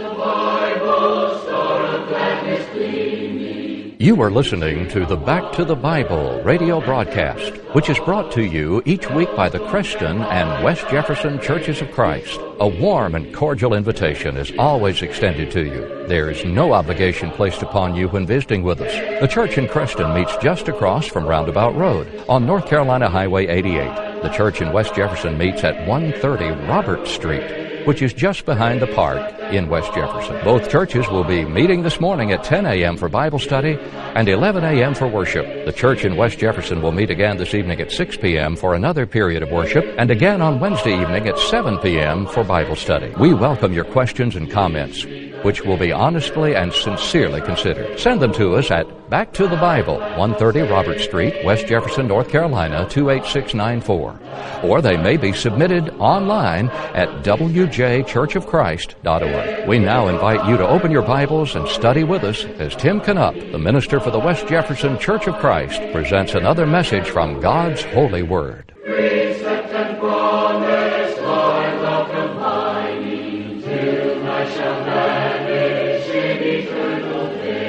You are listening to the Back to the Bible radio broadcast, which is brought to you each week by the Creston and West Jefferson Churches of Christ. A warm and cordial invitation is always extended to you. There is no obligation placed upon you when visiting with us. The church in Creston meets just across from Roundabout Road on North Carolina Highway 88. The church in West Jefferson meets at 130 Robert Street, which is just behind the park in West Jefferson. Both churches will be meeting this morning at 10 a.m. for Bible study and 11 a.m. for worship. The church in West Jefferson will meet again this evening at 6 p.m. for another period of worship, and again on Wednesday evening at 7 p.m. for Bible study. We welcome your questions and comments, which will be honestly and sincerely considered. Send them to us at Back to the Bible, 130 Robert Street, West Jefferson, North Carolina, 28694. Or they may be submitted online at wjchurchofchrist.org. We now invite you to open your Bibles and study with us as Tim Canup, the minister for the West Jefferson Church of Christ, presents another message from God's holy word. Precept and promise, lines of combining, till I shall vanish in eternal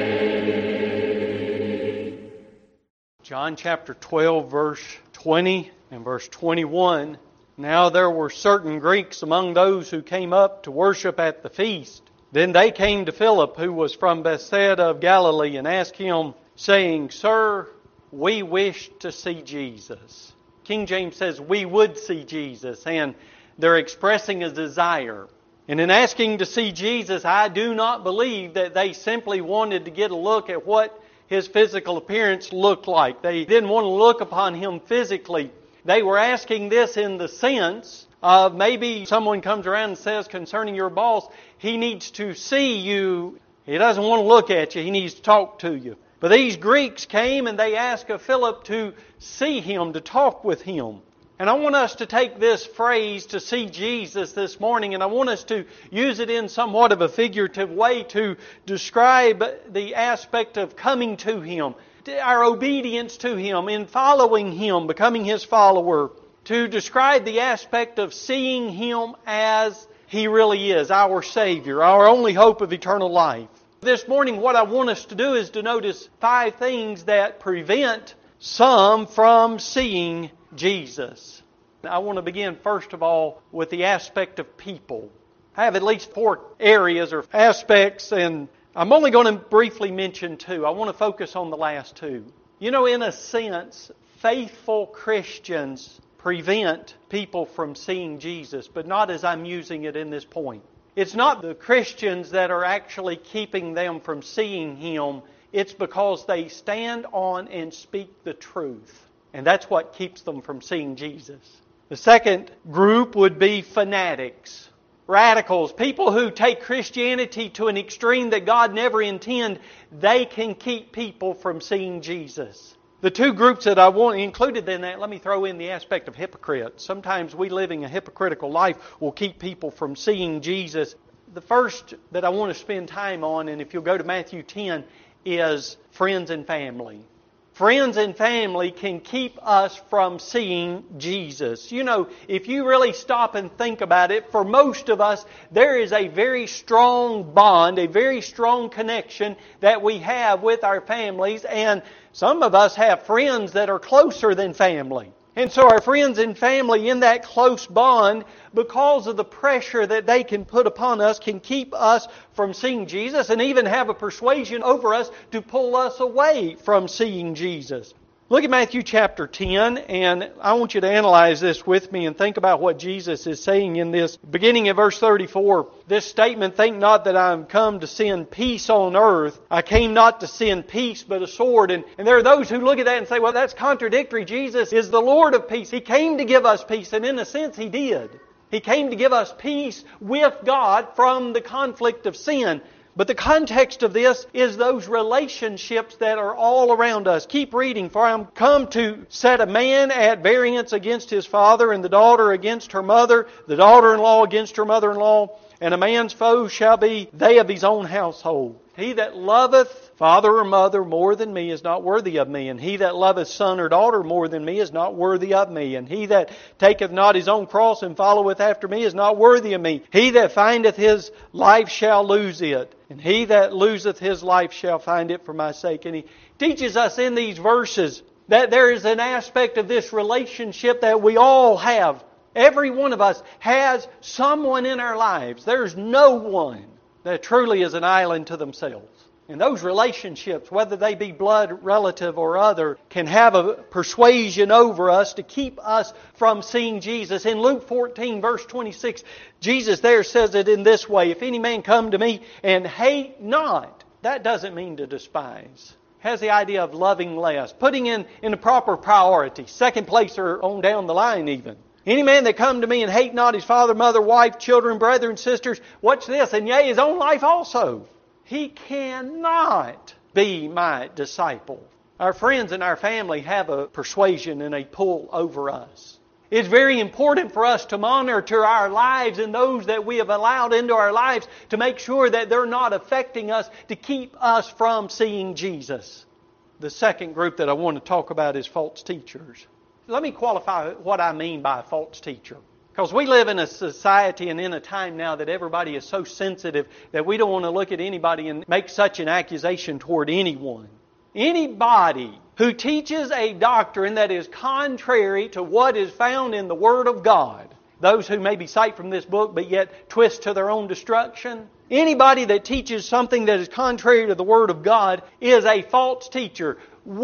day. John chapter 12, verse 20 and verse 21. Now there were certain Greeks among those who came up to worship at the feast. Then they came to Philip, who was from Bethsaida of Galilee, and asked him, saying, Sir, we wish to see Jesus. King James says, we would see Jesus, and they're expressing a desire. And in asking to see Jesus, I do not believe that they simply wanted to get a look at what His physical appearance looked like. They didn't want to look upon Him physically. They were asking this in the sense of maybe someone comes around and says concerning your boss, he needs to see you. He doesn't want to look at you. He needs to talk to you. But these Greeks came and they asked of Philip to see him, to talk with him. And I want us to take this phrase, to see Jesus, this morning, and I want us to use it in somewhat of a figurative way to describe the aspect of coming to Him, our obedience to Him, in following Him, becoming His follower, to describe the aspect of seeing Him as He really is, our Savior, our only hope of eternal life. This morning, what I want us to do is to notice 5 things that prevent some from seeing Jesus. I want to begin first of all with the aspect of people. I have at least 4 areas or aspects, and I'm only going to briefly mention 2. I want to focus on the last 2. You know, in a sense, faithful Christians prevent people from seeing Jesus, but not as I'm using it in this point. It's not the Christians that are actually keeping them from seeing Him. It's because they stand on and speak the truth. And that's what keeps them from seeing Jesus. The second group would be fanatics, radicals, people who take Christianity to an extreme that God never intended. They can keep people from seeing Jesus. The 2 groups that I want included in that, let me throw in the aspect of hypocrites. Sometimes we living a hypocritical life will keep people from seeing Jesus. The first that I want to spend time on, and if you'll go to Matthew 10, is friends and family. Friends and family can keep us from seeing Jesus. You know, if you really stop and think about it, for most of us, there is a very strong bond, a very strong connection that we have with our families, and some of us have friends that are closer than family. And so our friends and family in that close bond, because of the pressure that they can put upon us, can keep us from seeing Jesus and even have a persuasion over us to pull us away from seeing Jesus. Look at Matthew chapter 10, and I want you to analyze this with me and think about what Jesus is saying in this. Beginning in verse 34, this statement, think not that I am come to send peace on earth. I came not to send peace, but a sword. And there are those who look at that and say, well, that's contradictory. Jesus is the Lord of peace. He came to give us peace, and in a sense, He did. He came to give us peace with God from the conflict of sin. But the context of this is those relationships that are all around us. Keep reading. For I am come to set a man at variance against his father, and the daughter against her mother, the daughter-in-law against her mother-in-law, and a man's foes shall be they of his own household. He that loveth father or mother more than me is not worthy of me. And he that loveth son or daughter more than me is not worthy of me. And he that taketh not his own cross and followeth after me is not worthy of me. He that findeth his life shall lose it. And he that loseth his life shall find it for my sake. And he teaches us in these verses that there is an aspect of this relationship that we all have. Every one of us has someone in our lives. There's no one that truly is an island to themselves. And those relationships, whether they be blood relative or other, can have a persuasion over us to keep us from seeing Jesus. In Luke 14, verse 26, Jesus there says it in this way, if any man come to me and hate not, that doesn't mean to despise. Has the idea of loving less, putting in a proper priority, second place or on down the line even. Any man that come to me and hate not his father, mother, wife, children, brethren, sisters, watch this, and yea, his own life also, he cannot be my disciple. Our friends and our family have a persuasion and a pull over us. It's very important for us to monitor our lives and those that we have allowed into our lives to make sure that they're not affecting us to keep us from seeing Jesus. The second group that I want to talk about is false teachers. Let me qualify what I mean by a false teacher. Because we live in a society and in a time now that everybody is so sensitive that we don't want to look at anybody and make such an accusation toward anyone. Anybody who teaches a doctrine that is contrary to what is found in the Word of God, those who maybe cite from this book but yet twist to their own destruction, anybody that teaches something that is contrary to the Word of God is a false teacher.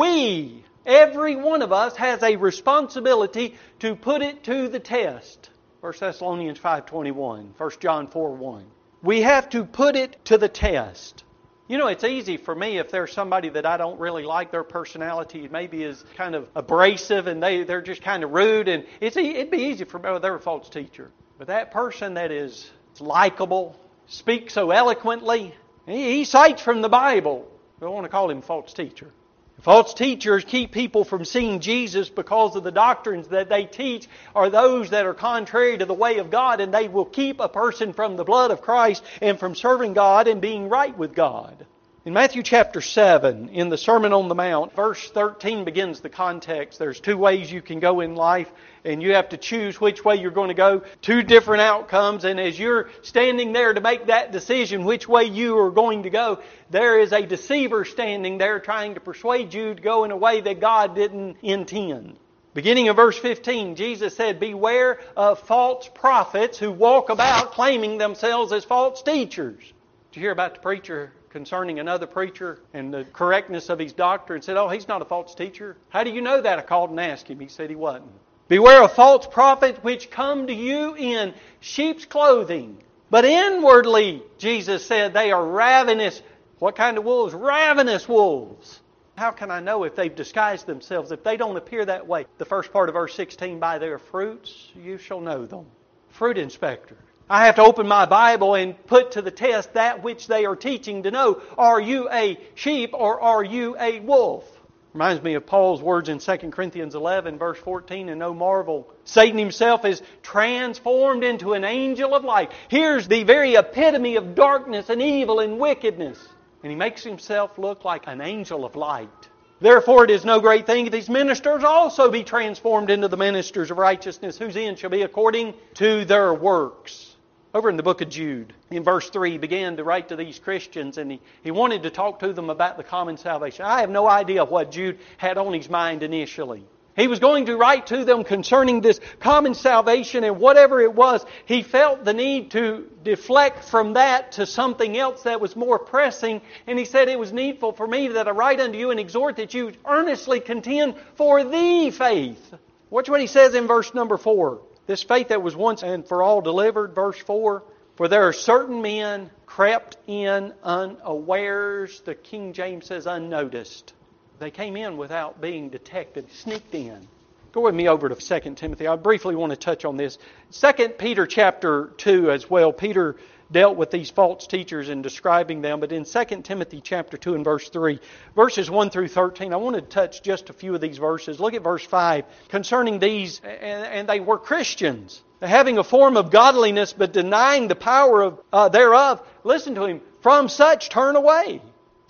Every one of us has a responsibility to put it to the test. 1 Thessalonians 5:21, 1 John 4:1. We have to put it to the test. You know, it's easy for me if there's somebody that I don't really like, their personality maybe is kind of abrasive and they're just kind of rude, and it'd be easy for me, oh, they're a false teacher. But that person that is likable, speaks so eloquently, he cites from the Bible, we don't want to call him a false teacher. False teachers keep people from seeing Jesus because of the doctrines that they teach are those that are contrary to the way of God, and they will keep a person from the blood of Christ and from serving God and being right with God. In Matthew chapter 7, in the Sermon on the Mount, verse 13 begins the context. There's two ways you can go in life, and you have to choose which way you're going to go. Two different outcomes, and as you're standing there to make that decision which way you are going to go, there is a deceiver standing there trying to persuade you to go in a way that God didn't intend. Beginning of verse 15, Jesus said, beware of false prophets who walk about claiming themselves as false teachers. Did you hear about the preacher concerning another preacher and the correctness of his doctrine? Said, oh, he's not a false teacher. How do you know that? I called and asked him. He said he wasn't. Beware of false prophets which come to you in sheep's clothing, but inwardly, Jesus said, they are ravenous. What kind of wolves? Ravenous wolves. How can I know if they've disguised themselves, if they don't appear that way? The first part of verse 16, by their fruits you shall know them. Fruit inspector. I have to open my Bible and put to the test that which they are teaching to know. Are you a sheep or are you a wolf? Reminds me of Paul's words in 2 Corinthians 11, verse 14, and no marvel. Satan himself is transformed into an angel of light. Here's the very epitome of darkness and evil and wickedness. And he makes himself look like an angel of light. Therefore it is no great thing if these ministers also be transformed into the ministers of righteousness, whose end shall be according to their works. Over in the book of Jude, in verse 3, he began to write to these Christians, and he wanted to talk to them about the common salvation. I have no idea what Jude had on his mind initially. He was going to write to them concerning this common salvation, and whatever it was, he felt the need to deflect from that to something else that was more pressing. And he said, it was needful for me that I write unto you and exhort that you earnestly contend for the faith. Watch what he says in verse number 4. This faith that was once and for all delivered, verse 4. For there are certain men crept in unawares. The King James says unnoticed. They came in without being detected, sneaked in. Go with me over to 2 Timothy. I briefly want to touch on this. 2 Peter chapter 2 as well. Peter dealt with these false teachers and describing them. But in 2 Timothy chapter 2 and verse 3, verses 1 through 13, I want to touch just a few of these verses. Look at verse 5. Concerning these, and they were Christians, having a form of godliness but denying the power of thereof. Listen to him. From such turn away.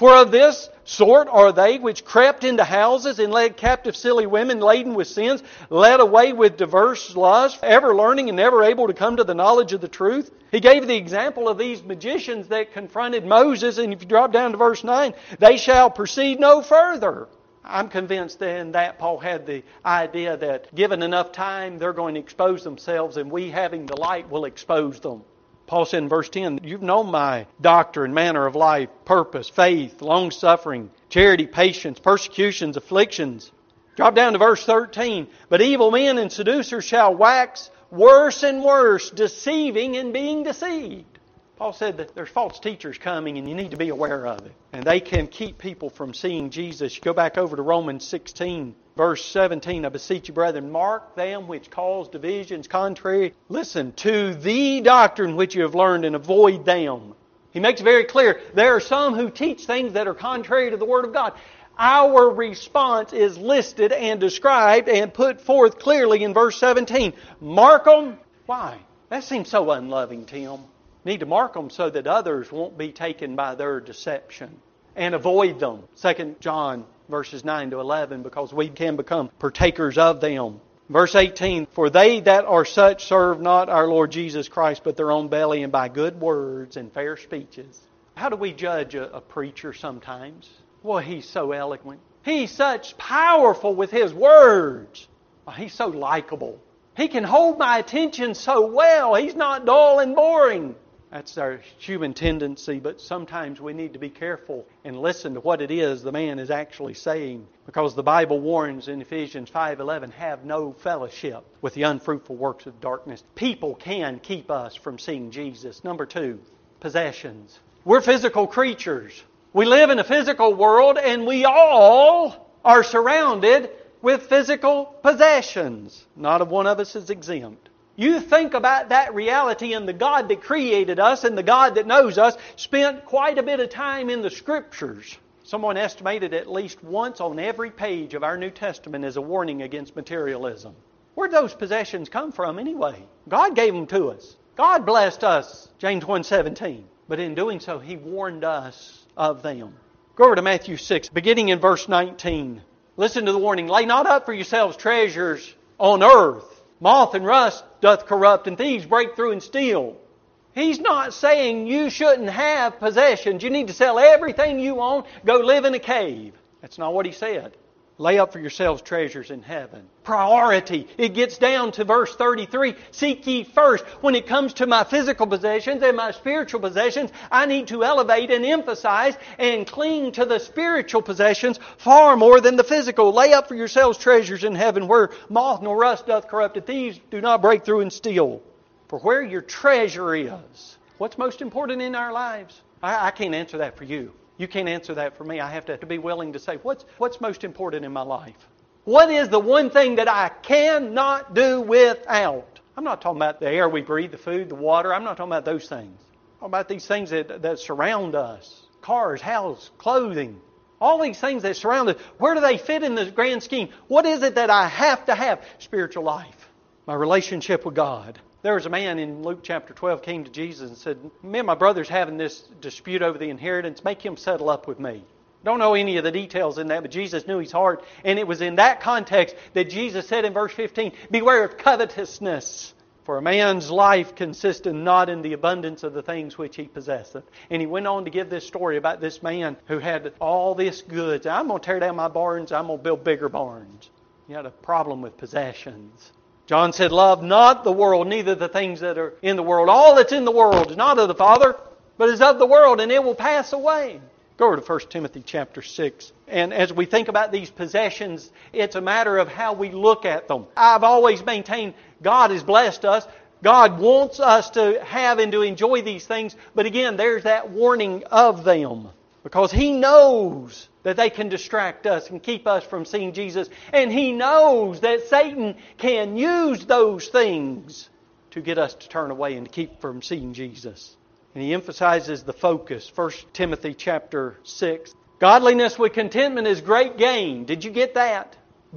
For of this sort are they which crept into houses and led captive silly women laden with sins, led away with diverse lusts, ever learning and never able to come to the knowledge of the truth. He gave the example of these magicians that confronted Moses, and if you drop down to verse 9, they shall proceed no further. I'm convinced that in that Paul had the idea that given enough time, they're going to expose themselves, and we having the light will expose them. Paul said in verse 10, you've known my doctrine, manner of life, purpose, faith, long-suffering, charity, patience, persecutions, afflictions. Drop down to verse 13. But evil men and seducers shall wax worse and worse, deceiving and being deceived. Paul said that there's false teachers coming and you need to be aware of it. And they can keep people from seeing Jesus. You go back over to Romans 16. Verse 17, I beseech you, brethren, mark them which cause divisions contrary. Listen, to the doctrine which you have learned and avoid them. He makes it very clear, there are some who teach things that are contrary to the Word of God. Our response is listed and described and put forth clearly in verse 17. Mark them. Why? That seems so unloving, Tim. Need to mark them so that others won't be taken by their deception. And avoid them. 2 John verses 9 to 11, because we can become partakers of them. Verse 18, for they that are such serve not our Lord Jesus Christ, but their own belly, and by good words and fair speeches. How do we judge a preacher sometimes? Well, he's so eloquent. He's such powerful with his words. He's so likable. He can hold my attention so well. He's not dull and boring. That's our human tendency, but sometimes we need to be careful and listen to what it is the man is actually saying. Because the Bible warns in Ephesians 5:11, have no fellowship with the unfruitful works of darkness. People can keep us from seeing Jesus. Number 2, possessions. We're physical creatures. We live in a physical world, and we all are surrounded with physical possessions. Not a one of us is exempt. You think about that reality, and the God that created us and the God that knows us spent quite a bit of time in the Scriptures. Someone estimated at least once on every page of our New Testament as a warning against materialism. Where'd those possessions come from anyway? God gave them to us. God blessed us, James 1:17. But in doing so, He warned us of them. Go over to Matthew 6, beginning in verse 19. Listen to the warning. Lay not up for yourselves treasures on earth. Moth and rust doth corrupt, and thieves break through and steal. He's not saying you shouldn't have possessions. You need to sell everything you own, go live in a cave. That's not what He said. Lay up for yourselves treasures in heaven. Priority. It gets down to verse 33. Seek ye first. When it comes to my physical possessions and my spiritual possessions, I need to elevate and emphasize and cling to the spiritual possessions far more than the physical. Lay up for yourselves treasures in heaven, where moth nor rust doth corrupt, and thieves do not break through and steal. For where your treasure is, what's most important in our lives? I can't answer that for you. You can't answer that for me. I have to be willing to say, what's most important in my life? What is the one thing that I cannot do without? I'm not talking about the air we breathe, the food, the water. I'm not talking about those things. I'm talking about these things that surround us. Cars, house, clothing. All these things that surround us. Where do they fit in the grand scheme? What is it that I have to have? Spiritual life. My relationship with God. There was a man in Luke chapter 12 came to Jesus and said, me and my brother's having this dispute over the inheritance. Make him settle up with me. Don't know any of the details in that, but Jesus knew his heart. And it was in that context that Jesus said in verse 15, beware of covetousness. For a man's life consisteth not in the abundance of the things which he possesseth. And he went on to give this story about this man who had all this goods. I'm going to tear down my barns. I'm going to build bigger barns. He had a problem with possessions. John said, love not the world, neither the things that are in the world. All that's in the world is not of the Father, but is of the world, and it will pass away. Go over to 1 Timothy chapter 6. And as we think about these possessions, it's a matter of how we look at them. I've always maintained God has blessed us. God wants us to have and to enjoy these things. But again, there's that warning of them. Because He knows that they can distract us and keep us from seeing Jesus. And He knows that Satan can use those things to get us to turn away and to keep from seeing Jesus. And he emphasizes the focus. 1 Timothy chapter 6. Godliness with contentment is great gain. Did you get that?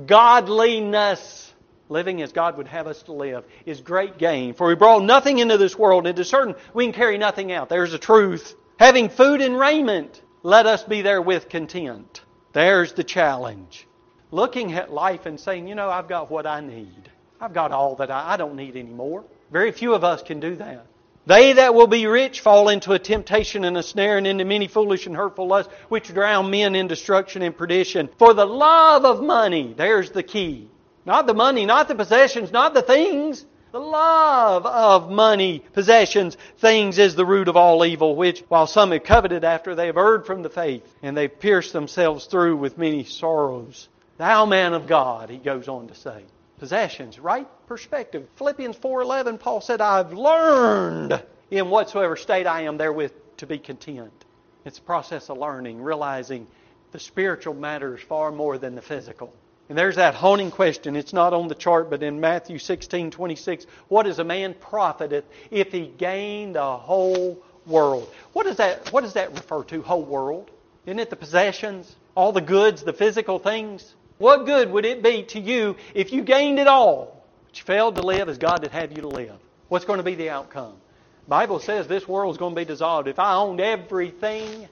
Godliness, living as God would have us to live, is great gain. For we brought nothing into this world. It is certain we can carry nothing out. There's the truth. Having food and raiment. let us be therewith content. There's the challenge. Looking at life and saying, you know, I've got what I need. I've got all that I don't need any more. Very few of us can do that. They that will be rich fall into a temptation and a snare and into many foolish and hurtful lusts, which drown men in destruction and perdition. For the love of money, there's the key. Not the money, not the possessions, not the things. The love of money, possessions, things is the root of all evil, which, while some have coveted after, they have erred from the faith, and they've pierced themselves through with many sorrows. Thou man of God, he goes on to say. Possessions, right perspective. Philippians 4:11, Paul said, I've learned in whatsoever state I am therewith to be content. It's a process of learning, realizing the spiritual matters far more than the physical. And there's that haunting question. It's not on the chart, but in Matthew 16:26, what is a man profiteth if he gain the whole world? What does that refer to, whole world? Isn't it the possessions, all the goods, the physical things? What good would it be to you if you gained it all, but you failed to live as God would have you to live? What's going to be the outcome? The Bible says this world is going to be dissolved. If I owned everything,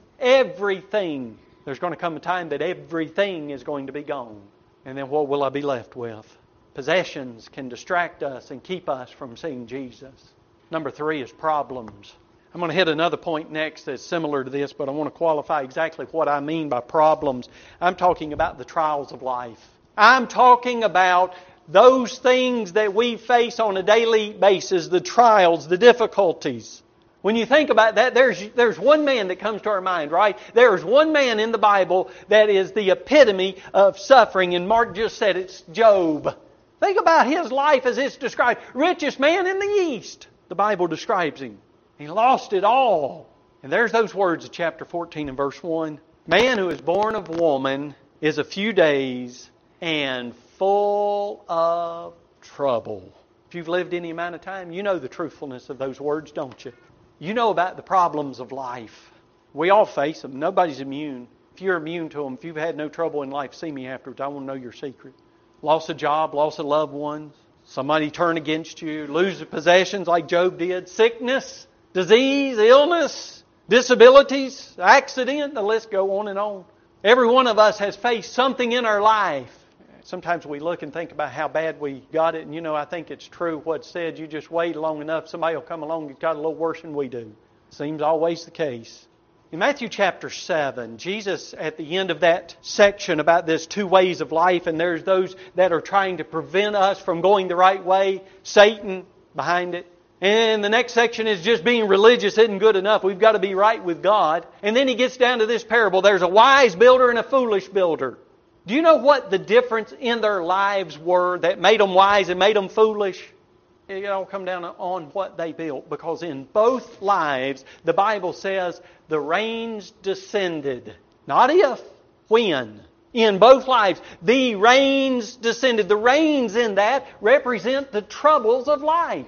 there's going to come a time that everything is going to be gone. And then what will I be left with? Possessions can distract us and keep us from seeing Jesus. Number 3 is problems. I'm going to hit another point next that's similar to this, but I want to qualify exactly what I mean by problems. I'm talking about the trials of life. I'm talking about those things that we face on a daily basis, the trials, the difficulties. When you think about that, there's one man that comes to our mind, right? There's one man in the Bible that is the epitome of suffering, and Mark just said it's Job. Think about his life as it's described. Richest man in the East, the Bible describes him. He lost it all. And there's those words of chapter 14 and verse 1. Man who is born of woman is a few days and full of trouble. If you've lived any amount of time, you know the truthfulness of those words, don't you? You know about the problems of life. We all face them. Nobody's immune. If you're immune to them, if you've had no trouble in life, see me afterwards. I want to know your secret. Loss of job, loss of loved ones, somebody turn against you, lose possessions like Job did, sickness, disease, illness, disabilities, accident, the list go on and on. Every one of us has faced something in our life. Sometimes we look and think about how bad we got it, and I think it's true what's said. You just wait long enough, somebody will come along and got a little worse than we do. Seems always the case. In Matthew chapter 7, Jesus, at the end of that section about this 2 ways of life, and there's those that are trying to prevent us from going the right way, Satan behind it. And the next section is just being religious isn't good enough. We've got to be right with God. And then he gets down to this parable. There's a wise builder and a foolish builder. Do you know what the difference in their lives were that made them wise and made them foolish? It all come down on what they built. Because in both lives, the Bible says the rains descended. Not if, when. In both lives, the rains descended. The rains in that represent the troubles of life.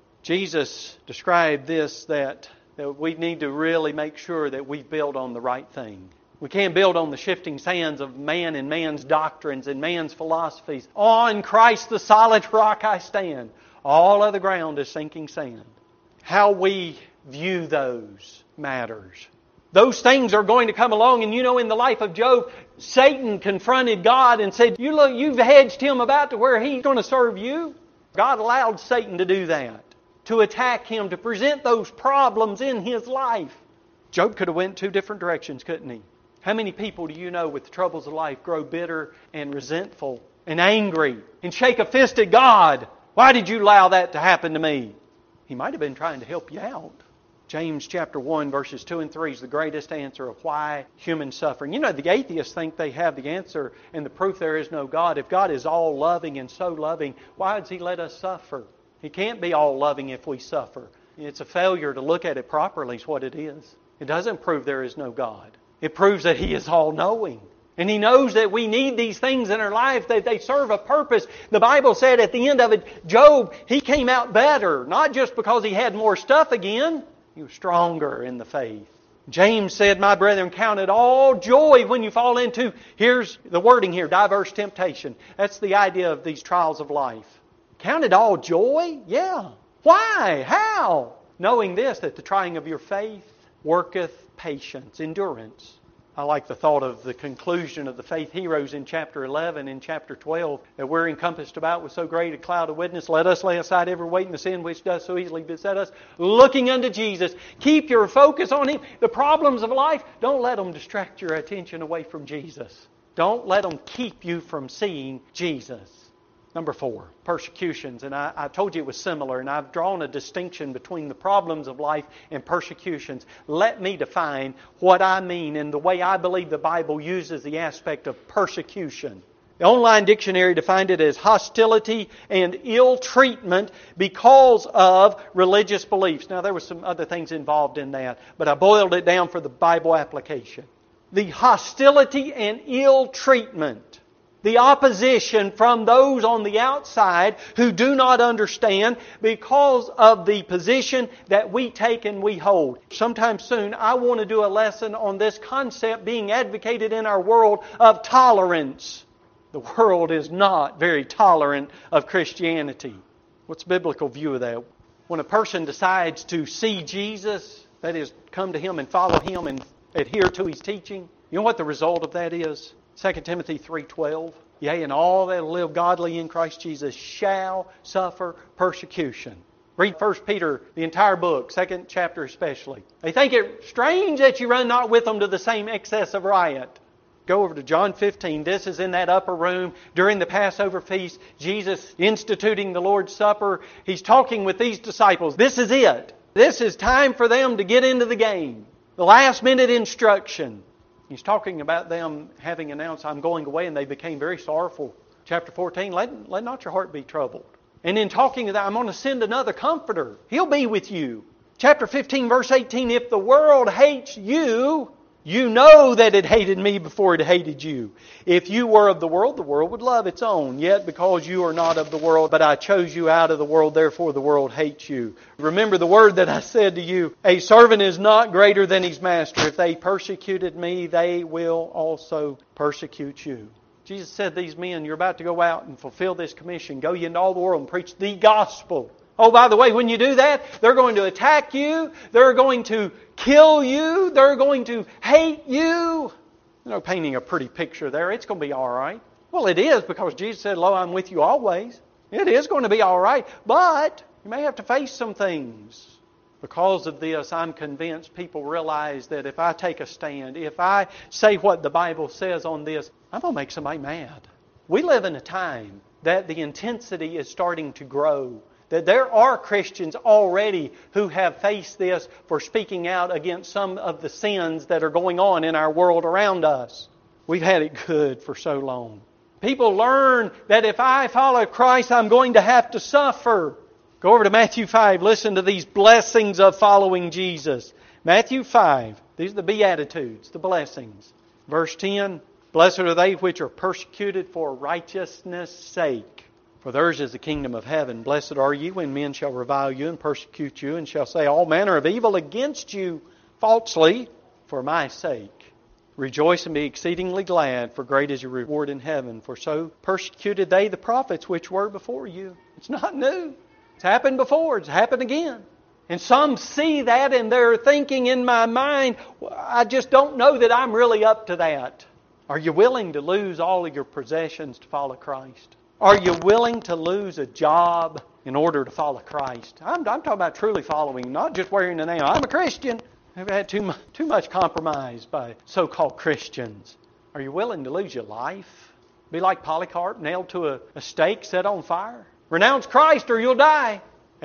Jesus described this, that we need to really make sure that we build on the right thing. We can't build on the shifting sands of man and man's doctrines and man's philosophies. On Christ the solid rock I stand. All other ground is sinking sand. How we view those matters. Those things are going to come along, and in the life of Job, Satan confronted God and said, you've hedged him about to where he's going to serve you. God allowed Satan to do that, to attack him, to present those problems in his life. Job could have went 2 different directions, couldn't he? How many people do you know with the troubles of life grow bitter and resentful and angry and shake a fist at God? Why did you allow that to happen to me? He might have been trying to help you out. James chapter 1 verses 2 and 3 is the greatest answer of why human suffering. The atheists think they have the answer and the proof there is no God. If God is all loving and so loving, why does He let us suffer? He can't be all loving if we suffer. It's a failure to look at it properly is what it is. It doesn't prove there is no God. It proves that He is all-knowing. And He knows that we need these things in our life, that they serve a purpose. The Bible said at the end of it, Job, he came out better. Not just because he had more stuff again. He was stronger in the faith. James said, my brethren, count it all joy when you fall into, here's the wording here, diverse temptation. That's the idea of these trials of life. Count it all joy? Yeah. Why? How? Knowing this, that the trying of your faith worketh patience, endurance. I like the thought of the conclusion of the faith heroes in chapter 11 and chapter 12, that we're encompassed about with so great a cloud of witness. Let us lay aside every weight and the sin which does so easily beset us, looking unto Jesus. Keep your focus on Him. The problems of life, don't let them distract your attention away from Jesus. Don't let them keep you from seeing Jesus. Number 4, persecutions. And I told you it was similar, and I've drawn a distinction between the problems of life and persecutions. Let me define what I mean and the way I believe the Bible uses the aspect of persecution. The online dictionary defined it as hostility and ill treatment because of religious beliefs. Now, there were some other things involved in that, but I boiled it down for the Bible application. The hostility and ill treatment, the opposition from those on the outside who do not understand because of the position that we take and we hold. Sometime soon, I want to do a lesson on this concept being advocated in our world of tolerance. The world is not very tolerant of Christianity. What's the biblical view of that? When a person decides to see Jesus, that is, come to Him and follow Him and adhere to His teaching, you know what the result of that is? 2 Timothy 3:12, yea, and all that live godly in Christ Jesus shall suffer persecution. Read 1 Peter, the entire book, 2nd chapter especially. They think it strange that you run not with them to the same excess of riot. Go over to John 15. This is in that upper room during the Passover feast. Jesus instituting the Lord's Supper. He's talking with these disciples. This is it. This is time for them to get into the game. The last minute instruction. He's talking about them having announced, I'm going away, and they became very sorrowful. Chapter 14, let not your heart be troubled. And in talking of that, I'm going to send another comforter. He'll be with you. Chapter 15, verse 18, if the world hates you, you know that it hated me before it hated you. If you were of the world would love its own. Yet because you are not of the world, but I chose you out of the world, therefore the world hates you. Remember the word that I said to you, a servant is not greater than his master. If they persecuted me, they will also persecute you. Jesus said, these men, you're about to go out and fulfill this commission. Go ye into all the world and preach the gospel. Oh, by the way, when you do that, they're going to attack you. They're going to kill you. They're going to hate you. You know, painting a pretty picture there. It's going to be all right. Well, it is, because Jesus said, lo, I'm with you always. It is going to be all right. But you may have to face some things. Because of this, I'm convinced people realize that if I take a stand, if I say what the Bible says on this, I'm going to make somebody mad. We live in a time that the intensity is starting to grow. That there are Christians already who have faced this for speaking out against some of the sins that are going on in our world around us. We've had it good for so long. People learn that if I follow Christ, I'm going to have to suffer. Go over to Matthew 5. Listen to these blessings of following Jesus. Matthew 5. These are the Beatitudes, the blessings. Verse 10. Blessed are they which are persecuted for righteousness' sake. For theirs is the kingdom of heaven. Blessed are ye when men shall revile you and persecute you, and shall say all manner of evil against you falsely for my sake. Rejoice and be exceedingly glad, for great is your reward in heaven. For so persecuted they the prophets which were before you. It's not new. It's happened before. It's happened again. And some see that and they're thinking in my mind, I just don't know that I'm really up to that. Are you willing to lose all of your possessions to follow Christ? Are you willing to lose a job in order to follow Christ? I'm talking about truly following, not just wearing the name. I'm a Christian. I've had too much compromise by so-called Christians. Are you willing to lose your life? Be like Polycarp, nailed to a stake, set on fire? Renounce Christ or you'll die.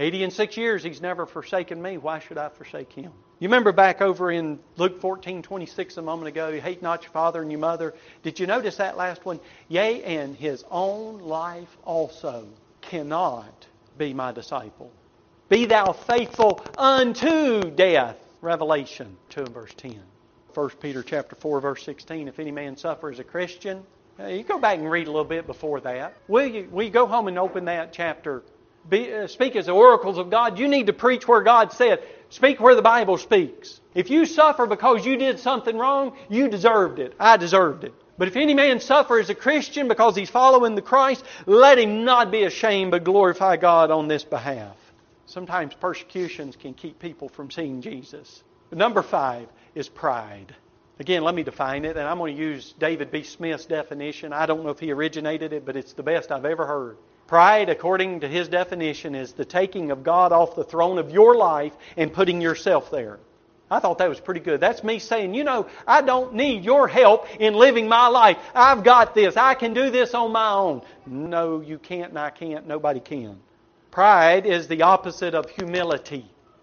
86 years, He's never forsaken me. Why should I forsake Him? You remember back over in Luke 14:26 a moment ago, you hate not your father and your mother. Did you notice that last one? Yea, and his own life also cannot be my disciple. Be thou faithful unto death. Revelation 2 and verse 10. 1 Peter chapter 4 verse 16. If any man suffer as a Christian. You go back and read a little bit before that. Will you go home and open that chapter? Speak as the oracles of God. You need to preach where God said. Speak where the Bible speaks. If you suffer because you did something wrong, you deserved it. I deserved it. But if any man suffer as a Christian because he's following the Christ, let him not be ashamed but glorify God on this behalf. Sometimes persecutions can keep people from seeing Jesus. But number 5 is pride. Again, let me define it, and I'm going to use David B. Smith's definition. I don't know if he originated it, but it's the best I've ever heard. Pride, according to his definition, is the taking of God off the throne of your life and putting yourself there. I thought that was pretty good. That's me saying, I don't need your help in living my life. I've got this. I can do this on my own. No, you can't and I can't. Nobody can. Pride is the opposite of humility.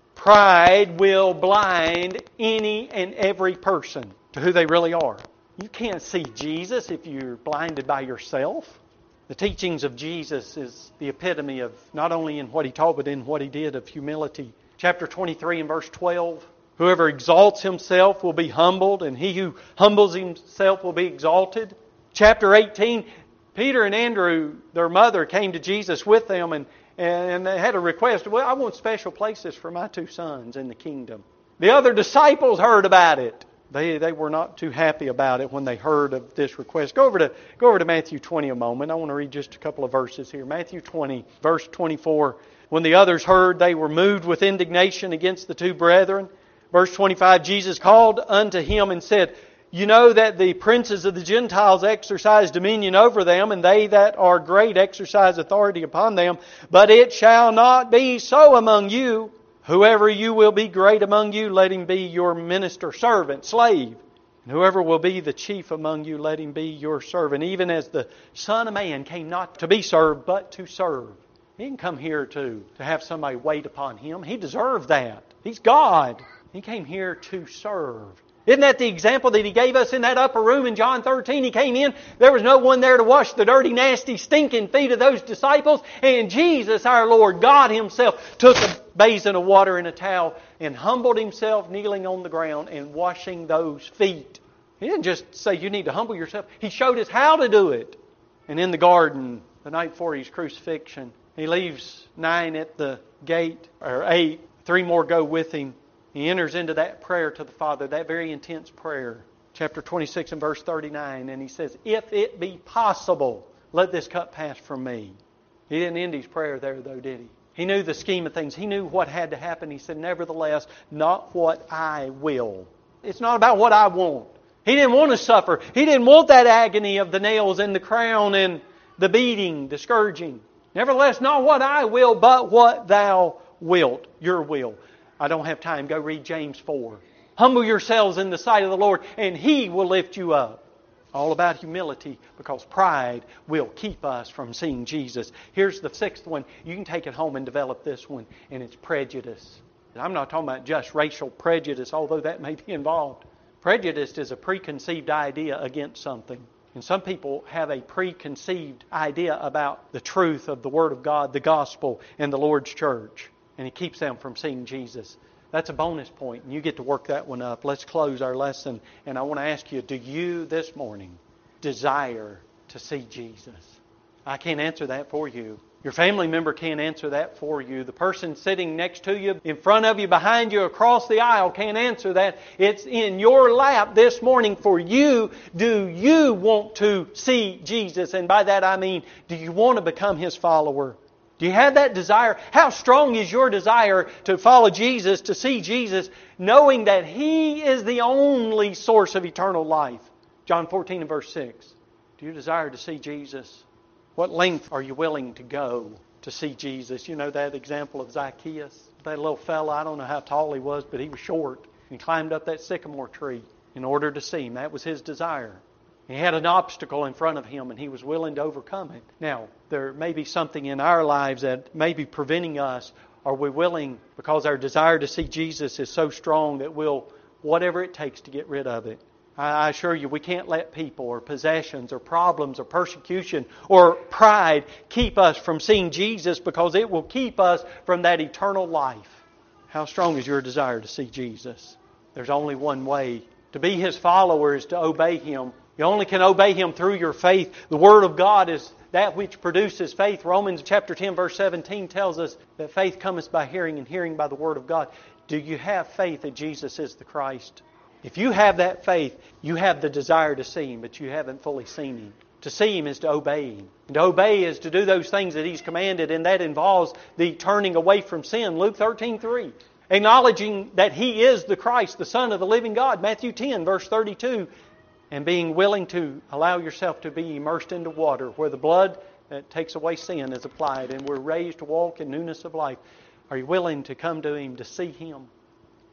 Pride will blind any and every person to who they really are. You can't see Jesus if you're blinded by yourself. The teachings of Jesus is the epitome of not only in what He taught, but in what He did of humility. Chapter 23 and verse 12. Whoever exalts himself will be humbled, and he who humbles himself will be exalted. Chapter 18, Peter and Andrew, their mother, came to Jesus with them, and they had a request. Well, I want special places for my 2 sons in the kingdom. The other disciples heard about it. They were not too happy about it when they heard of this request. Go over to Matthew 20 a moment. I want to read just a couple of verses here. Matthew 20, verse 24. When the others heard, they were moved with indignation against the 2 brethren. Verse 25, Jesus called unto him and said, You know that the princes of the Gentiles exercise dominion over them, and they that are great exercise authority upon them. But it shall not be so among you. Whoever you will be great among you, let him be your minister, servant, slave. And whoever will be the chief among you, let him be your servant. Even as the Son of Man came not to be served, but to serve. He didn't come here to have somebody wait upon Him. He deserved that. He's God. He came here to serve. Isn't that the example that He gave us in that upper room in John 13? He came in, there was no one there to wash the dirty, nasty, stinking feet of those disciples. And Jesus, our Lord, God Himself, took a basin of water and a towel and humbled Himself, kneeling on the ground and washing those feet. He didn't just say you need to humble yourself. He showed us how to do it. And in the garden, the night before His crucifixion, He leaves 9 at the gate, or 8. 3 more go with Him. He enters into that prayer to the Father, that very intense prayer. Chapter 26 and verse 39. And He says, If it be possible, let this cup pass from me. He didn't end His prayer there though, did He? He knew the scheme of things. He knew what had to happen. He said, Nevertheless, not what I will. It's not about what I want. He didn't want to suffer. He didn't want that agony of the nails and the crown and the beating, the scourging. Nevertheless, not what I will, but what Thou wilt. Your will. I don't have time. Go read James 4. Humble yourselves in the sight of the Lord, and He will lift you up. All about humility, because pride will keep us from seeing Jesus. Here's the 6th one. You can take it home and develop this one, and it's prejudice. And I'm not talking about just racial prejudice, although that may be involved. Prejudice is a preconceived idea against something. And some people have a preconceived idea about the truth of the Word of God, the gospel, and the Lord's church. And it keeps them from seeing Jesus. That's a bonus point, and you get to work that one up. Let's close our lesson. And I want to ask you, do you this morning desire to see Jesus? I can't answer that for you. Your family member can't answer that for you. The person sitting next to you, in front of you, behind you, across the aisle can't answer that. It's in your lap this morning for you. Do you want to see Jesus? And by that I mean, do you want to become His follower? Do you have that desire? How strong is your desire to follow Jesus, to see Jesus, knowing that He is the only source of eternal life? John 14 and verse 6. Do you desire to see Jesus? What length are you willing to go to see Jesus? You know that example of Zacchaeus? That little fella, I don't know how tall he was, but he was short. He climbed up that sycamore tree in order to see Him. That was his desire. He had an obstacle in front of him, and he was willing to overcome it. Now, there may be something in our lives that may be preventing us. Are we willing, because our desire to see Jesus is so strong, that we'll, whatever it takes to get rid of it? I assure you, we can't let people or possessions or problems or persecution or pride keep us from seeing Jesus, because it will keep us from that eternal life. How strong is your desire to see Jesus? There's only one way. To be His follower is to obey Him. You only can obey Him through your faith. The Word of God is that which produces faith. Romans chapter 10 verse 17 tells us that faith cometh by hearing, and hearing by the Word of God. Do you have faith that Jesus is the Christ? If you have that faith, you have the desire to see Him, but you haven't fully seen Him. To see Him is to obey Him. And to obey is to do those things that He's commanded, and that involves the turning away from sin. Luke 13:3. Acknowledging that He is the Christ, the Son of the living God. Matthew 10, verse 32. And being willing to allow yourself to be immersed into water where the blood that takes away sin is applied and we're raised to walk in newness of life. Are you willing to come to Him to see Him?